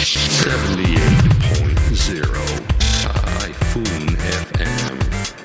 Typhoon FM。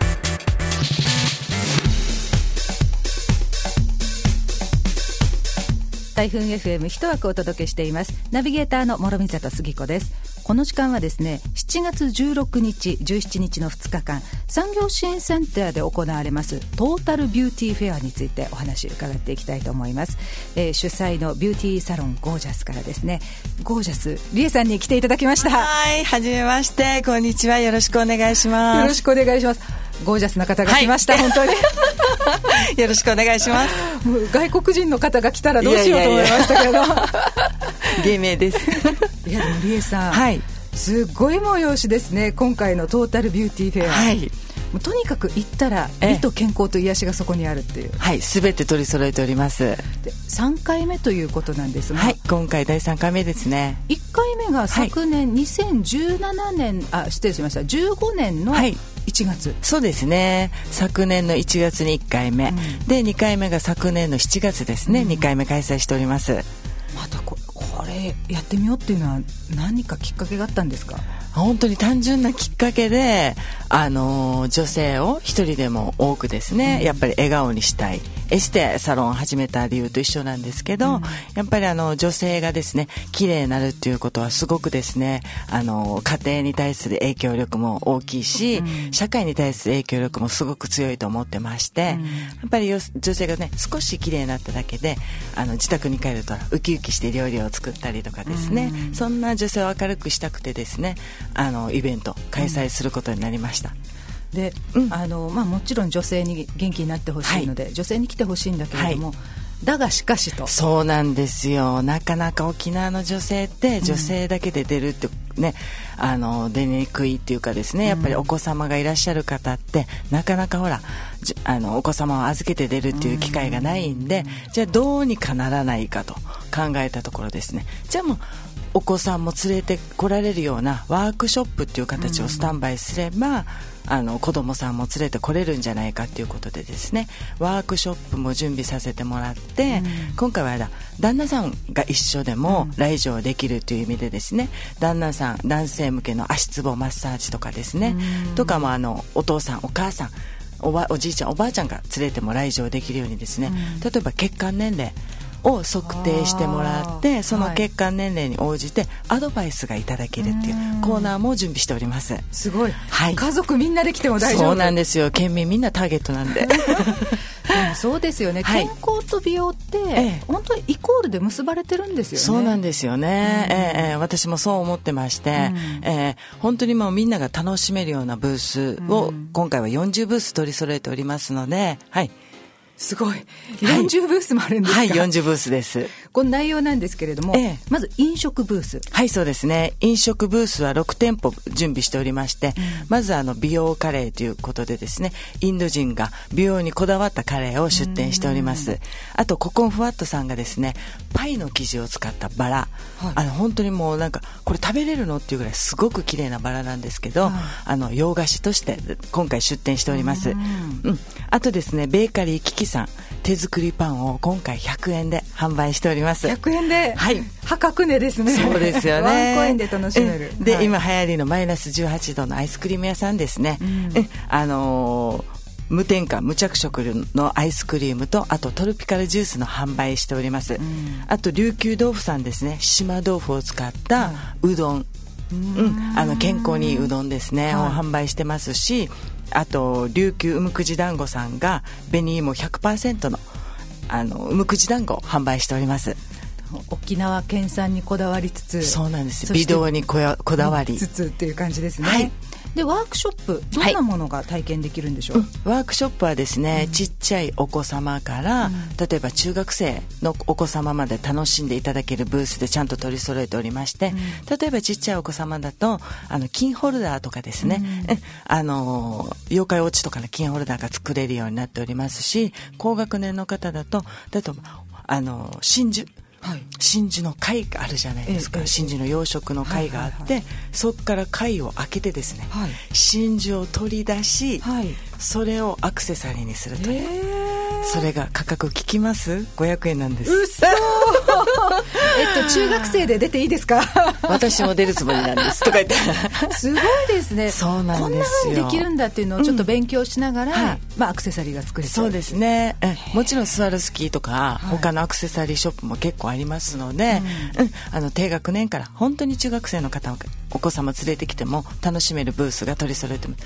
台風 FM 一枠お届けしています。ナビゲーターの諸見里杉子です。この時間はですね、7月16日17日の2日間産業支援センターで行われますトータルビューティーフェアについてお話を伺っていきたいと思います。主催のビューティーサロンゴージャスからですね、ゴージャスリエさんに来ていただきました。 はい、はじめまして、こんにちは、よろしくお願いします。 よろしくお願いします。ゴージャスな方が来ました、はい、本当によろしくお願いします。 もう外国人の方が来たらどうしようと思いましたけど芸名ですいやでもリエさん、 はい、 すごい催しですね、今回のトータルビューティーフェア。 はい、 もうとにかく行ったら美と健康と癒しがそこにあるっていう、 はい、全て取り揃えております。 で3回目ということなんですが、 はい、今回第3回目ですね。 1回目が昨年、はい、2017年失礼しました15年の1月、はい、 そうですね、昨年の1月に1回目、で2回目が昨年の7月ですね、2回目開催しております。 またこれやってみようっていうのは何かきっかけがあったんですか？ 本当に単純なきっかけで、女性を一人でも多くですね、やっぱり笑顔にしたい、エステサロンを始めた理由と一緒なんですけど、やっぱり女性がですね綺麗になるっていうことはすごくですね、家庭に対する影響力も大きいし、社会に対する影響力もすごく強いと思ってまして、やっぱり女性がね少し綺麗になっただけで自宅に帰るとウキウキして料理を作ったりとかですね、そんな女性を明るくしたくてですね、イベント開催することになりました。 で、もちろん女性に元気になってほしいので、女性に来てほしいんだけれども、だがしかしと。 そうなんですよ、なかなか沖縄の女性って女性だけで出るってね、出にくいっていうかですね、やっぱりお子様がいらっしゃる方ってなかなかほらお子様を預けて出るっていう機会がないんで、じゃあどうにかならないかと考えたところですね、じゃあもうお子さんも連れて来られるようなワークショップっていう形をスタンバイすれば、子供さんも連れて来れるんじゃないかということでですね、ワークショップも準備させてもらって、今回は旦那さんが一緒でも来場できるという意味でですね、旦那さん男性向けの足つぼマッサージとかですね、とかもお父さんお母さんおじいちゃんおばあちゃんが連れても来場できるようにですね、例えば血管年齢を測定してもらって、その血管年齢に応じてアドバイスがいただけるっていうコーナーも準備しております。 すごい、 はい、 家族みんなで来ても大丈夫。 そうなんですよ、県民みんなターゲットなんででもそうですよね、健康と美容って、本当にイコールで結ばれてるんですよね。 そうなんですよね、私もそう思ってまして、本当にもうみんなが楽しめるようなブースを、今回は40ブース取り揃えておりますので、はい、 すごい40ブースもあるんですか？ はい、40ブースです。 この内容なんですけれども、まず飲食ブース。 はい、そうですね、飲食ブースは6店舗準備しておりまして、まず美容カレーということでですね、インド人が美容にこだわったカレーを出店しております。あとココンフワットさんがですね、パイの生地を使ったバラ、本当にもうなんかこれ食べれるのっていうぐらいすごく綺麗なバラなんですけど、洋菓子として今回出店しております。あとですね、ベーカリーキキさん、手作りパンを今回100円で販売しております。 100円で、 はい、 破格値ですね。 そうですよねワンコインで楽しめる。 で、今流行りのマイナス18度のアイスクリーム屋さんですね、無添加無着色のアイスクリームと、あとトロピカルジュースの販売しております。あと琉球豆腐さんですね、島豆腐を使ったうどん、健康にいいうどんですね、を販売してますし、あと琉球うむくじ団子さんが紅芋 100% のうむくじ団子を販売しております。 沖縄県産にこだわりつつ、 そうなんです、美容にこだわりつつっていう感じですね。はい、でワークショップ、どんなものが体験できるんでしょう？ ワークショップはですね、ちっちゃいお子様から、例えば中学生のお子様まで楽しんでいただけるブースでちゃんと取り揃えておりまして、例えばちっちゃいお子様だとキーホルダーとかですね、妖怪ウォッチとかのキーホルダーが作れるようになっておりますし、高学年の方だと例えば真珠の貝があるじゃないですか、真珠の養殖の貝があって、そこから貝を開けてですね、真珠を取り出し、それをアクセサリーにするという、 それが価格聞きます？ 500 円なんです。 うっそ中学生で出ていいですか？ 私も出るつもりなんですとか言ってすごいですね。 そうなんですよ。 こんな風にできるんだっていうのをちょっと勉強しながら、 はいまあ、アクセサリーが作れちゃう。 そうですね。もちろんスワロスキーとか、他のアクセサリーショップも結構ありますので、低学年から本当に中学生の方お子様連れてきても楽しめるブースが取り揃えてます。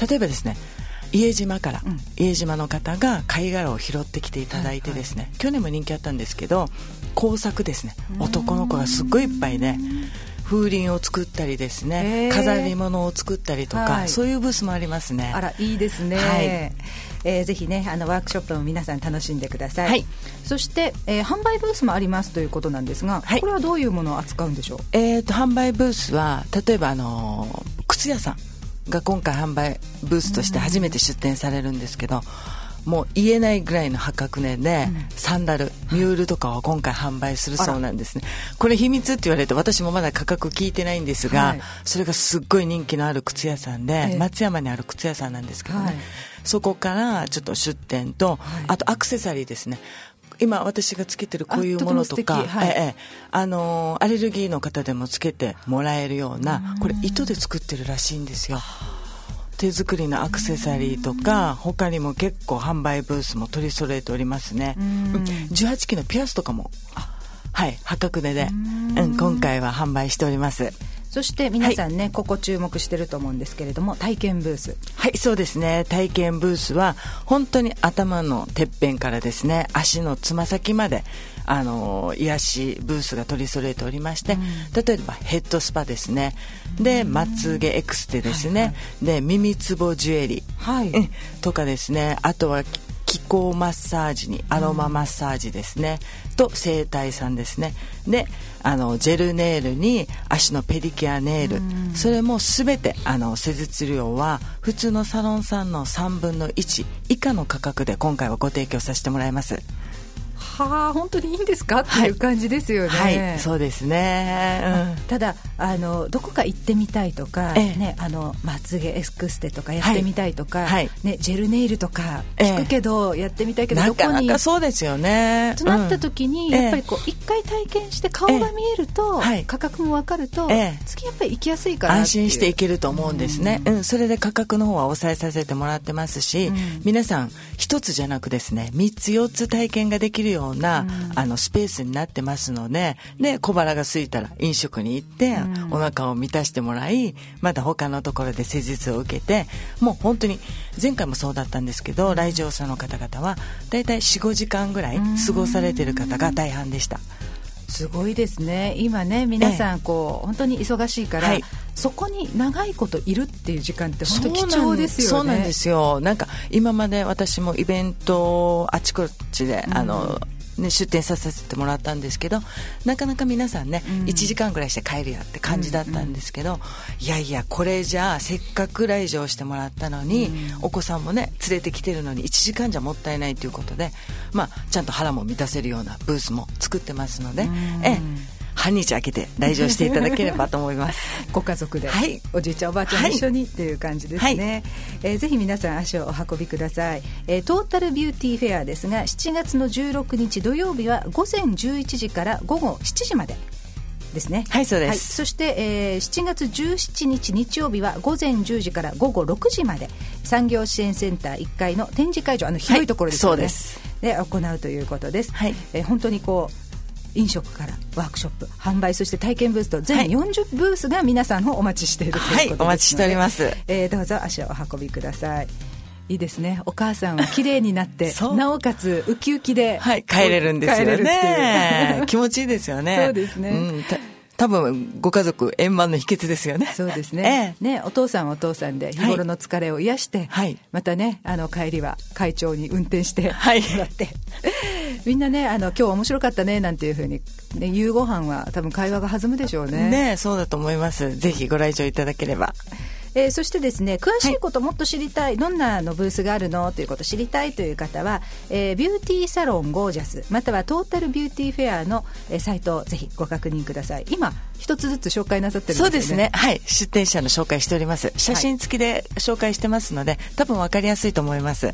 例えばですね、家島から、家島の方が貝殻を拾ってきていただいてですね、去年も人気あったんですけど、工作ですね、男の子がすっごいいっぱいね、風鈴を作ったりですね、飾り物を作ったりとか、そういうブースもありますね。 あら、いいですね。はい、ぜひね、ワークショップも皆さん楽しんでください。はい、そして、販売ブースもありますということなんですが、これはどういうものを扱うんでしょう？ 販売ブースは例えば靴屋さんが今回販売ブースとして初めて出展されるんですけど、もう言えないぐらいの破格値で、サンダル、ミュールとかを今回販売するそうなんですね。これ秘密って言われて私もまだ価格聞いてないんですが、それがすっごい人気のある靴屋さんで、松山にある靴屋さんなんですけどね、そこからちょっと出店と、あとアクセサリーですね。今私がつけてるこういうものとか、アレルギーの方でもつけてもらえるような、これ糸で作ってるらしいんですよ。手作りのアクセサリーとか、他にも結構販売ブースも取り揃えておりますね。18期のピアスとかも破格値で、今回は販売しております。 そして皆さんね、ここ注目してると思うんですけれども、体験ブース。 はい、そうですね。体験ブースは本当に頭のてっぺんからですね、足のつま先まで癒しブースが取り揃えておりまして、例えばヘッドスパですね、でまつげエクステですね、で耳つぼジュエリー、とかですね、あとは気候マッサージにアロママッサージですね、と整体さんですね、でジェルネイルに足のペディケアネイル、それも全て施術料は普通のサロンさんの3分の1以下の価格で今回はご提供させてもらいます。 はあ、本当にいいんですかっていう感じですよね。 はい、そうですね。 ただどこか行ってみたいとか、ね、まつげエクステとかやってみたいとか、ね、ジェルネイルとか聞くけど、やってみたいけどどこになかなかそうですよね。 となった時に、やっぱりこう一回体験して顔が見えると、価格も分かると、次やっぱり行きやすいから安心していけると思うんですね。それで価格の方は抑えさせてもらってますし、皆さん一つじゃなくですね、3つ4つ体験ができるような、スペースになってますので、で小腹が空いたら飲食に行って、お腹を満たしてもらい、また他のところで施術を受けて、もう本当に前回もそうだったんですけど、来場者の方々はだいたい 4,5 時間ぐらい過ごされている方が大半でした。 すごいですね。今ね、皆さん本当に忙しいから、そこに長いこといるっていう時間って本当に貴重ですよね。 そうなんですよ。なんか今まで私もイベントあちこちで出店させてもらったんですけど、なかなか皆さんね、1時間ぐらいして帰るやって感じだったんですけど、いやいやこれじゃあせっかく来場してもらったのに、お子さんもね連れてきてるのに1時間じゃもったいないということで、ちゃんと腹も満たせるようなブースも作ってますので、半日空けて来場していただければと思いますご家族で、おじいちゃんおばあちゃん一緒にっていう感じですね。ぜひ皆さん足をお運びください。トータルビューティーフェアですが、7月の16日土曜日は午前11時から午後7時までですね。 はい、そうです。 そして、7月17日日曜日は午前10時から午後6時まで、産業支援センター1階の展示会場、広いところですよね、で行うということです。本当に飲食からワークショップ、販売、そして体験ブースと全40ブースが皆さんをお待ちしているということですので、 お待ちしております。 どうぞ足をお運びください。いいですね。お母さんは綺麗になってなおかつウキウキで、 帰れるんですよね。気持ちいいですよね。 そうですね。 多分ご家族円満の秘訣ですよね。 そうですね。お父さんはお父さんで日頃の疲れを癒して、またね、帰りは会長に運転してもらって、みんなね、今日面白かったねなんていうふうに、夕ご飯は多分会話が弾むでしょうね。 そうだと思います。ぜひご来場いただければ。 そしてですね、詳しいこともっと知りたい、どんなのブースがあるのということを知りたいという方は、ビューティーサロンゴージャスまたはトータルビューティーフェアの、サイトをぜひご確認ください。今一つずつ紹介なさってるんですよね。 そうですね。出店者の紹介しております。写真付きで紹介してますので、多分分かりやすいと思います。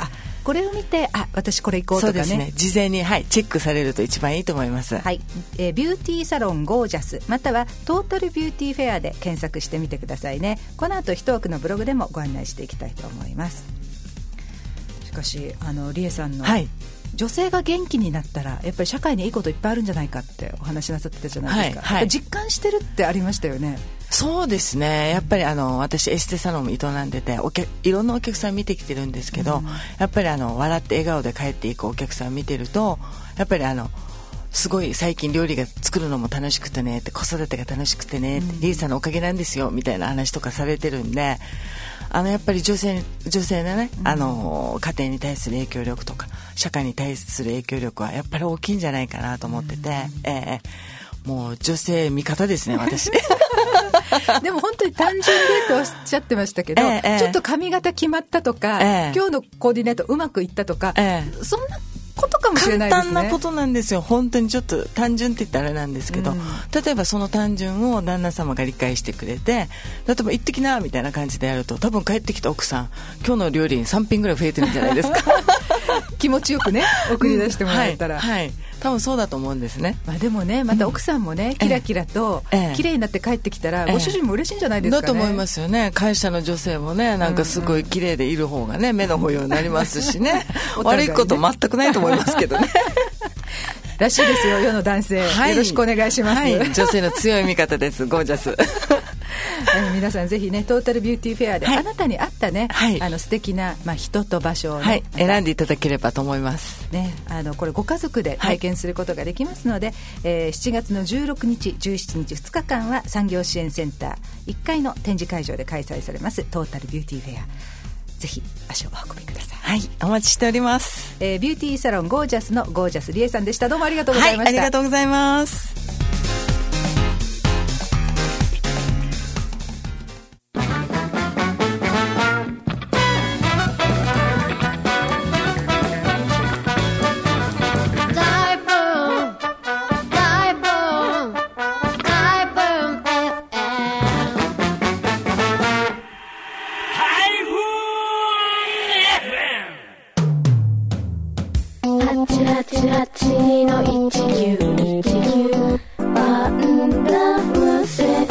これを見て私これ行こうとかね。 そうですね、事前に、はい、チェックされると一番いいと思います。 はい、ビューティーサロンゴージャスまたはトータルビューティーフェアで検索してみてくださいね。この後一枠のブログでもご案内していきたいと思います。しかしリエさんの、 はい、 女性が元気になったらやっぱり社会にいいこといっぱいあるんじゃないかってお話しなさってたじゃないですか、 はいはい、 実感してるってありましたよね。 そうですね、やっぱり私エステサロンも営んでていろんなお客さん見てきてるんですけど、やっぱり笑って笑顔で帰っていくお客さん見てるとやっぱりすごい最近料理が作るのも楽しくてねって、子育てが楽しくてねって、リーさんのおかげなんですよみたいな話とかされてるんで、やっぱり女性のね、家庭に対する影響力とか社会に対する影響力はやっぱり大きいんじゃないかなと思ってて、もう女性味方ですね私でも本当に単純でとおっしゃってましたけど、ちょっと髪型決まったとか、今日のコーディネートうまくいったとか、そんなことかもしれないですね。 簡単なことなんですよ。本当にちょっと単純って言ったらあれなんですけど、例えばその単純を旦那様が理解してくれて、例えば行ってきなみたいな感じでやると、多分帰ってきた奥さん今日の料理に3品ぐらい増えてるんじゃないですか気持ちよくね送り出してもらえたら、 はい、多分そうだと思うんですね。 でもね、また奥さんもね、キラキラと綺麗になって帰ってきたら、ご主人も嬉しいんじゃないですかね。 だと思いますよね。会社の女性もね、なんかすごい綺麗でいる方がね、目の保養になりますしね悪いこと全くないと思いますけどねらしいですよ、世の男性、はい、よろしくお願いします、はい、 女性の強い味方ですゴージャス皆さんぜひね、トータルビューティーフェアで、 はい、 あなたに合ったね、はい、素敵な、人と場所を、ね、 はい、選んでいただければと思います、 ね、これご家族で体験することができますので、7月の16日17日2日間は産業支援センター1階の展示会場で開催されますトータルビューティーフェア、ぜひ足をお運びください。 はい、お待ちしております。 ビューティーサロンゴージャスのゴージャスリエさんでした。どうもありがとうございました。 はい、ありがとうございます。 882の1919バンダムセ